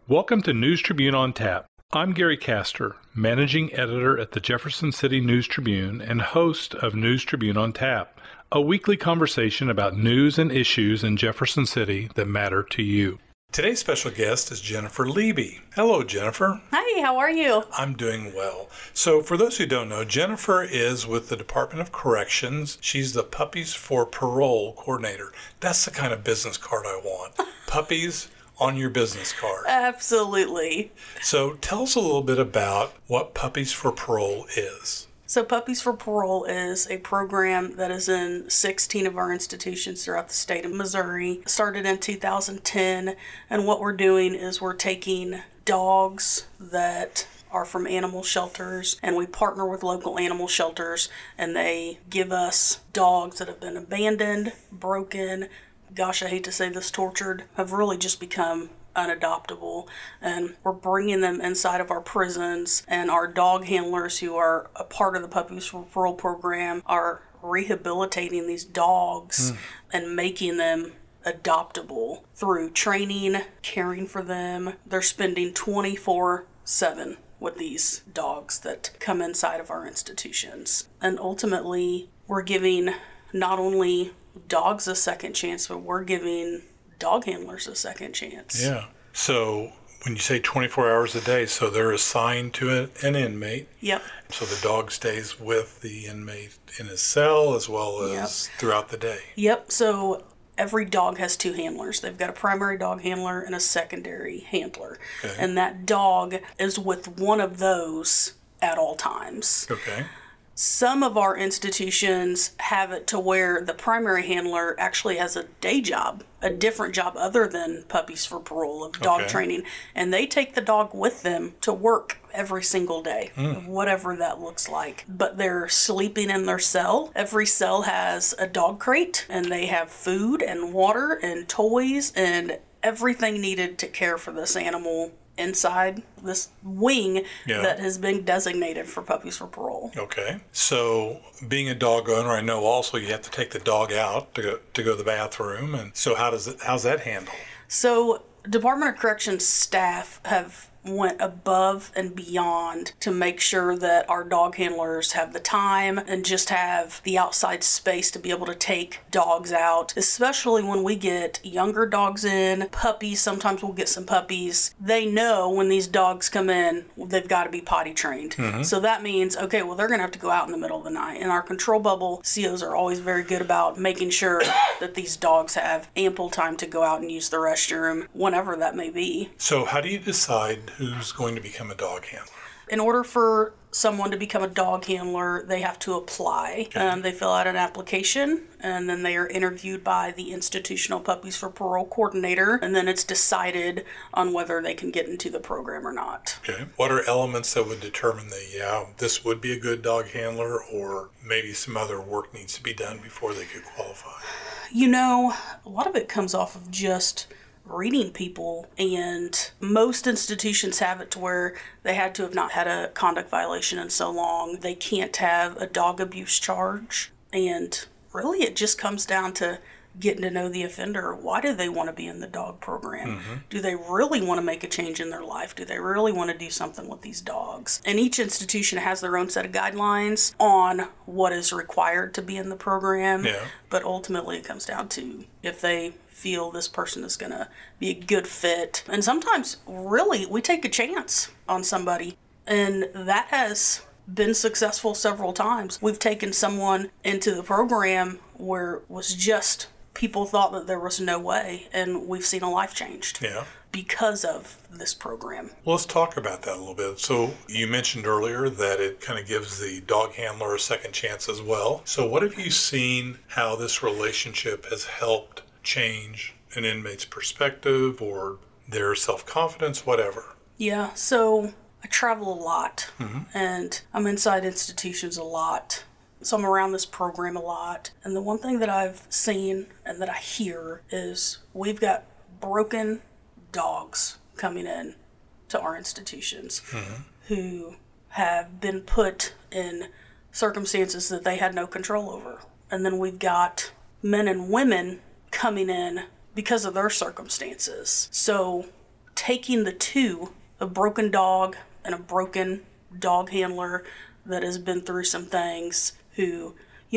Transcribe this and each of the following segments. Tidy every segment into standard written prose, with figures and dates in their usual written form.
Welcome to News Tribune on Tap. I'm Gary Castor, managing editor at the Jefferson City News Tribune and host of News Tribune on Tap, a weekly conversation about news and issues in Jefferson City that matter to you. Today's special guest is Jennifer Levy. Hello, Jennifer. Hi, how are you? I'm doing well. So for those who don't know, Jennifer is with the Department of Corrections. She's the Puppies for Parole coordinator. That's the kind of business card I want. Puppies on your business card. Absolutely. So tell us a little bit about what Puppies for Parole is. So Puppies for Parole is a program that is in 16 of our institutions throughout the state of Missouri. Started in 2010, and what we're doing is we're taking dogs that are from animal shelters, and we partner with local animal shelters, and they give us dogs that have been abandoned, broken, gosh, I hate to say this, tortured, have really just become unadoptable, and we're bringing them inside of our prisons, and our dog handlers who are a part of the Puppies for Parole program are rehabilitating these dogs and making them adoptable through training, caring for them. They're spending 24/7 with these dogs that come inside of our institutions, and ultimately we're giving not only dogs a second chance, but we're giving dog handlers a second chance. Yeah. So when you say 24 hours a day, so they're assigned to an inmate. Yep. So the dog stays with the inmate in his cell as well as throughout the day. Yep. So every dog has two handlers. They've got a primary dog handler and a secondary handler. Okay. And that dog is with one of those at all times. Okay. Some of our institutions have it to where the primary handler actually has a day job, a different job other than Puppies for Parole of dog training, and they take the dog with them to work every single day, whatever that looks like. But they're sleeping in their cell. Every cell has a dog crate, and they have food and water and toys and everything needed to care for this animal inside this wing that has been designated for Puppies for Parole. Okay. So being a dog owner, I know also you have to take the dog out to go to the bathroom. And so how's that handled? So Department of Corrections staff have went above and beyond to make sure that our dog handlers have the time and just have the outside space to be able to take dogs out, especially when we get younger dogs in, puppies. Sometimes we'll get some puppies. They know when these dogs come in, they've got to be potty trained. So that means, okay, well, they're going to have to go out in the middle of the night. And our control bubble COs are always very good about making sure that these dogs have ample time to go out and use the restroom whenever that may be. So how do you decide who's going to become a dog handler? In order for someone to become a dog handler, they have to apply. They fill out an application, and then they are interviewed by the institutional Puppies for Parole coordinator, and then it's decided on whether they can get into the program or not. Okay. What are elements that would determine this would be a good dog handler, or maybe some other work needs to be done before they could qualify? You know, a lot of it comes off of just reading people, and most institutions have it to where they had to have not had a conduct violation in so long. They can't have a dog abuse charge, and really it just comes down to getting to know the offender. Why do they want to be in the dog program? Do they really want to make a change in their life? Do they really want to do something with these dogs? And each institution has their own set of guidelines on what is required to be in the program, but ultimately it comes down to if they feel this person is going to be a good fit. And sometimes, really, we take a chance on somebody, and that has been successful several times. We've taken someone into the program where it was just people thought that there was no way, and we've seen a life changed because of this program. Well, let's talk about that a little bit. So you mentioned earlier that it kind of gives the dog handler a second chance as well. So what have you seen how this relationship has helped change an inmate's perspective or their self-confidence, whatever? Yeah, so I travel a lot, and I'm inside institutions a lot. So I'm around this program a lot. And the one thing that I've seen and that I hear is we've got broken dogs coming in to our institutions who have been put in circumstances that they had no control over. And then we've got men and women coming in because of their circumstances. So taking the two, a broken dog and a broken dog handler that has been through some things, who,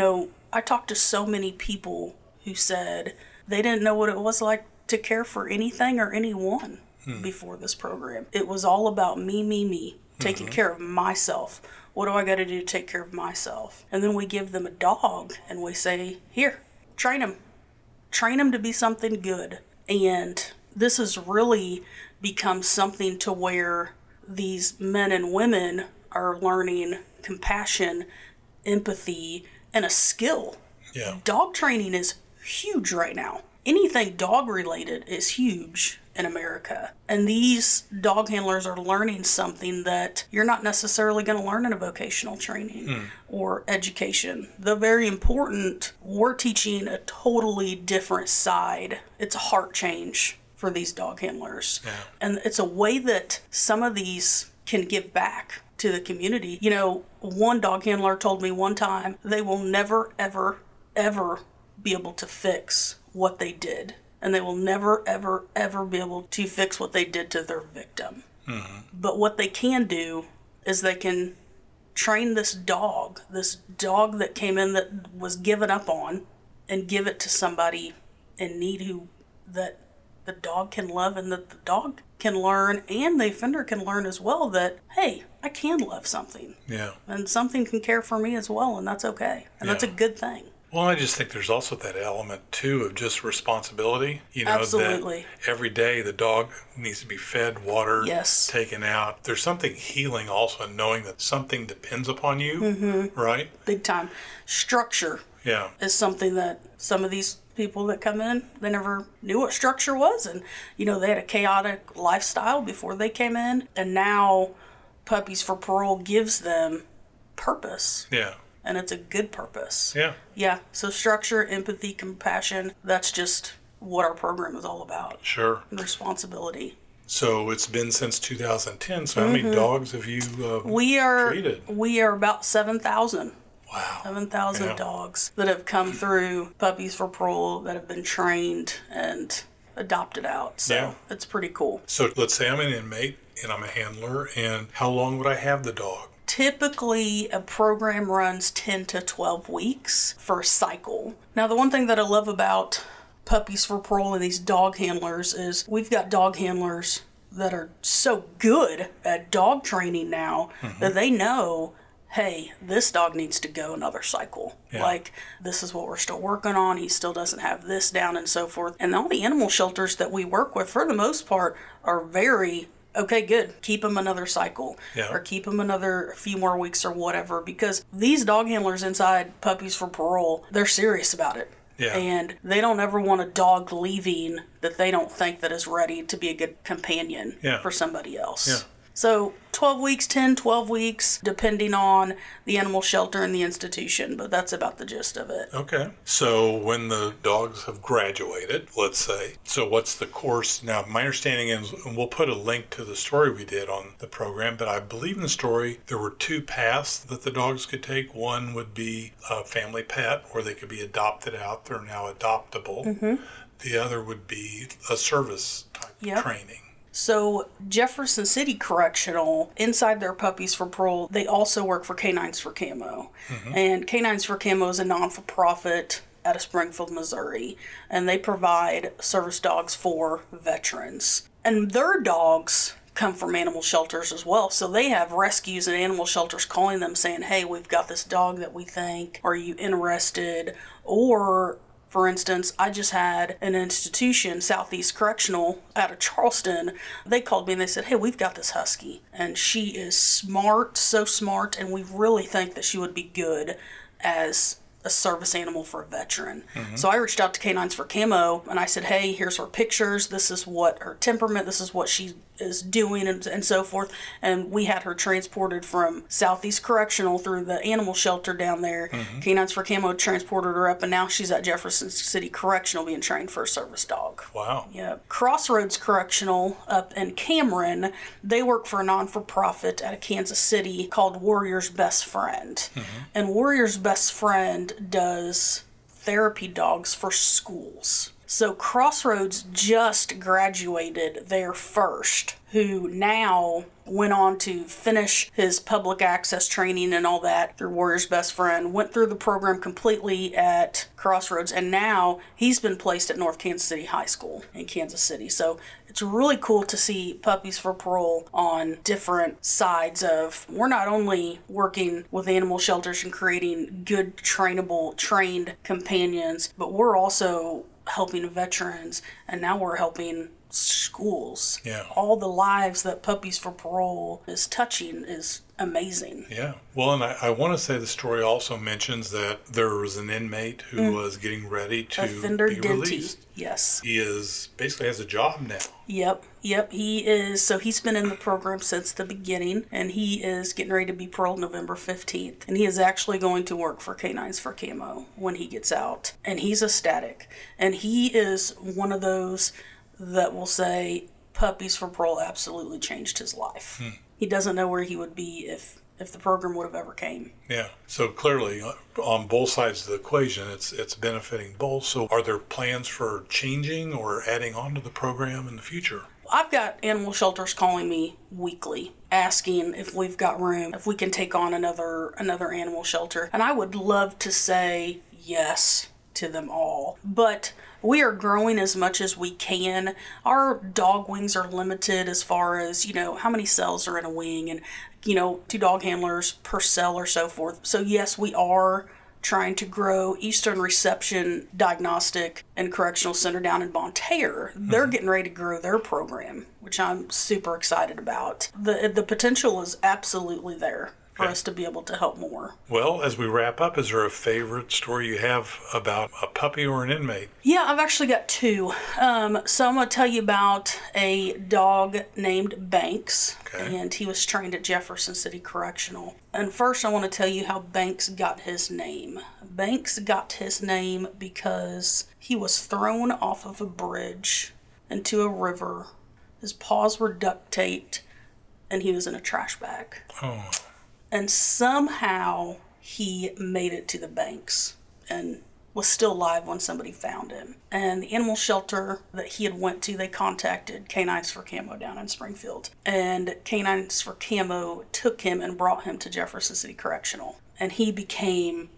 I talked to so many people who said they didn't know what it was like to care for anything or anyone before this program. It was all about me, taking care of myself. What do I got to do to take care of myself? And then we give them a dog and we say, here, train him. Train him to be something good. And this has really become something to where these men and women are learning compassion, empathy, and a skill. Yeah. Dog training is huge right now. Anything dog related is huge in America. And these dog handlers are learning something that you're not necessarily going to learn in a vocational training or education. The very important, we're teaching a totally different side. It's a heart change for these dog handlers. Yeah. And it's a way that some of these can give back to the community. One dog handler told me one time they will never, ever, ever be able to fix what they did. And they will never, ever, ever be able to fix what they did to their victim. Mm-hmm. But what they can do is they can train this dog that came in that was given up on, and give it to somebody in need that the dog can love, and that the dog can learn, and the offender can learn as well, that, hey, I can love something. Yeah. And something can care for me as well, and that's okay. And that's a good thing. Well, I just think there's also that element, too, of just responsibility. Absolutely. That every day the dog needs to be fed, watered, yes, taken out. There's something healing also in knowing that something depends upon you, right? Big time. Structure is something that some of these people that come in, they never knew what structure was. And, they had a chaotic lifestyle before they came in. And now Puppies for Parole gives them purpose. Yeah. And it's a good purpose. Yeah. Yeah. So structure, empathy, compassion, that's just what our program is all about. Sure. And responsibility. So it's been since 2010. So how many dogs have you treated? We are about 7,000. Wow. 7,000 dogs that have come through Puppies for Parole, that have been trained and adopted out. So it's pretty cool. So let's say I'm an inmate and I'm a handler, and how long would I have the dog? Typically, a program runs 10 to 12 weeks for a cycle. Now, the one thing that I love about Puppies for Parole and these dog handlers is we've got dog handlers that are so good at dog training now that they know, hey, this dog needs to go another cycle. Yeah. Like, this is what we're still working on. He still doesn't have this down, and so forth. And all the animal shelters that we work with, for the most part, are very, okay, good, keep him another cycle, or keep him another few more weeks or whatever, because these dog handlers inside Puppies for Parole, they're serious about it. Yeah. And they don't ever want a dog leaving that they don't think that is ready to be a good companion for somebody else. Yeah. So 12 weeks, 10, 12 weeks, depending on the animal shelter and the institution, but that's about the gist of it. Okay. So when the dogs have graduated, let's say, so what's the course? Now, my understanding is, and we'll put a link to the story we did on the program, but I believe in the story there were two paths that the dogs could take. One would be a family pet, or they could be adopted out. They're now adoptable. Mm-hmm. The other would be a service type training. So Jefferson City Correctional, inside their Puppies for Parole, they also work for Canines for Camo. Mm-hmm. And Canines for Camo is a non-for-profit out of Springfield, Missouri. And they provide service dogs for veterans. And their dogs come from animal shelters as well. So they have rescues and animal shelters calling them saying, hey, we've got this dog that we think, are you interested? Or, for instance, I just had an institution, Southeast Correctional, out of Charleston. They called me and they said, hey, we've got this husky, and she is smart, so smart, and we really think that she would be good as a service animal for a veteran. Mm-hmm. So I reached out to Canines for Camo, and I said, hey, here's her pictures. This is what her temperament, this is what she is doing, and so forth. And we had her transported from Southeast Correctional through the animal shelter down there. Mm-hmm. Canines for Camo transported her up, and now she's at Jefferson City Correctional being trained for a service dog. Wow. Yeah. Crossroads Correctional up in Cameron, they work for a non-for-profit out of Kansas City called Warrior's Best Friend. Mm-hmm. And Warrior's Best Friend does therapy dogs for schools. So Crossroads just graduated their first, who now went on to finish his public access training and all that through Warrior's Best Friend, went through the program completely at Crossroads, and now he's been placed at North Kansas City High School in Kansas City. So it's really cool to see Puppies for Parole on different sides of, we're not only working with animal shelters and creating good, trained companions, but we're also helping veterans, and now we're helping schools. Yeah. All the lives that Puppies for Parole is touching is amazing. Yeah. Well, and I want to say the story also mentions that there was an inmate who was getting ready to Offender be Denty. released. Yes. He is basically has a job now. Yep, he is. So he's been in the program since the beginning, and he is getting ready to be paroled November 15th. And he is actually going to work for Canines for Camo when he gets out. And he's ecstatic. And he is one of those that will say Puppies for Parole absolutely changed his life. He doesn't know where he would be if the program would have ever came. Yeah. So clearly, on both sides of the equation, it's benefiting both. So are there plans for changing or adding on to the program in the future? I've got animal shelters calling me weekly, asking if we've got room, if we can take on another animal shelter. And I would love to say yes to them all. But we are growing as much as we can. Our dog wings are limited as far as, how many cells are in a wing and, 2 dog handlers per cell or so forth. So yes, we are trying to grow Eastern Reception Diagnostic and Correctional Center down in Bonne Terre. They're getting ready to grow their program, which I'm super excited about. The potential is absolutely there for us to be able to help more. Well, as we wrap up, is there a favorite story you have about a puppy or an inmate? Yeah, I've actually got 2. So I'm going to tell you about a dog named Banks, and he was trained at Jefferson City Correctional. And first I want to tell you how Banks got his name. Banks got his name because he was thrown off of a bridge into a river. His paws were duct taped, and he was in a trash bag. Oh. And somehow he made it to the banks and was still alive when somebody found him. And the animal shelter that he had went to, they contacted Canines for Camo down in Springfield. And Canines for Camo took him and brought him to Jefferson City Correctional. And he became,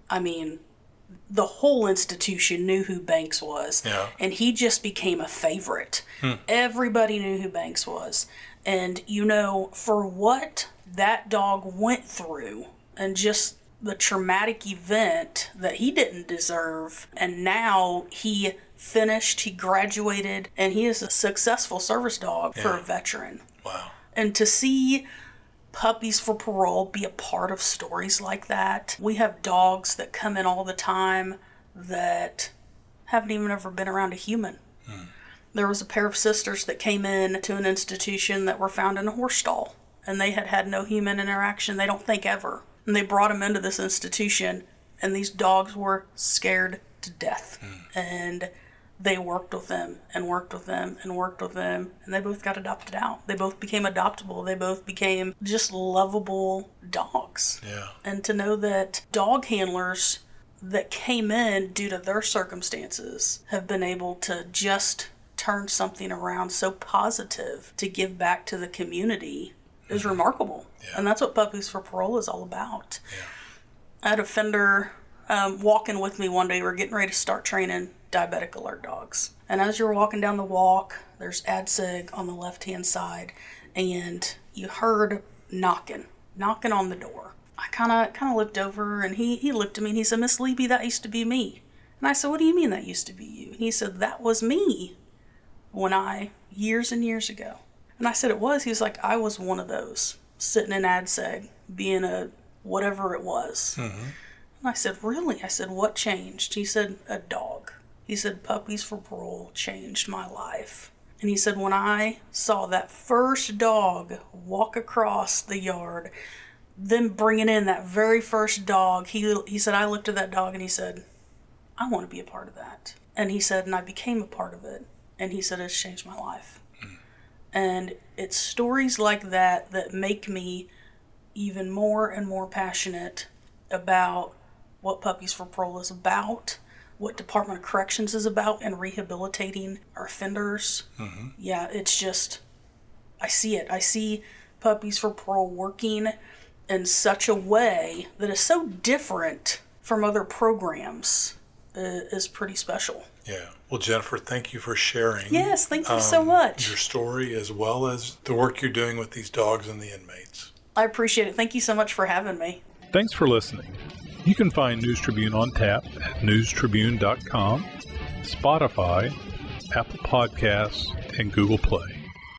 the whole institution knew who Banks was. Yeah. And he just became a favorite. Everybody knew who Banks was. And, for what that dog went through and just the traumatic event that he didn't deserve, and now he graduated, and he is a successful service dog for a veteran. Wow. And to see Puppies for Parole be a part of stories like that. We have dogs that come in all the time that haven't even ever been around a human. There was a pair of sisters that came in to an institution that were found in a horse stall, and they had had no human interaction, they don't think ever. And they brought them into this institution, and these dogs were scared to death. And they worked with them, and worked with them, and worked with them, and they both got adopted out. They both became adoptable. They both became just lovable dogs. Yeah. And to know that dog handlers that came in due to their circumstances have been able to just turn something around so positive to give back to the community is remarkable. Yeah. And that's what Puppies for Parole is all about. Yeah. I had a fender walking with me one day. We were getting ready to start training diabetic alert dogs. And as you're walking down the walk, there's ADSEG on the left-hand side, and you heard knocking on the door. I kind of looked over, and he looked at me, and he said, "Miss Leby, that used to be me." And I said, "What do you mean that used to be you?" And he said, "That was me years and years ago." And I said, "It was?" He was like, "I was one of those, sitting in ADSEG, being a whatever it was." And I said, "Really?" I said, "What changed?" He said, "A dog." He said, "Puppies for Parole changed my life." And he said, when I saw that first dog walk across the yard, them bringing in that very first dog, he said, I looked at that dog and he said, "I want to be a part of that." And he said, and I became a part of it. And he said, "It's changed my life." And it's stories like that that make me even more and more passionate about what Puppies for Parole is about, what Department of Corrections is about and rehabilitating our offenders. Mm-hmm. Yeah, it's just, I see it. I see Puppies for Parole working in such a way that is so different from other programs. Is pretty special. Yeah. Well, Jennifer, thank you for sharing. Yes, thank you so much. Your story, as well as the work you're doing with these dogs and the inmates. I appreciate it. Thank you so much for having me. Thanks for listening. You can find News Tribune on tap at newstribune.com, Spotify, Apple Podcasts, and Google Play.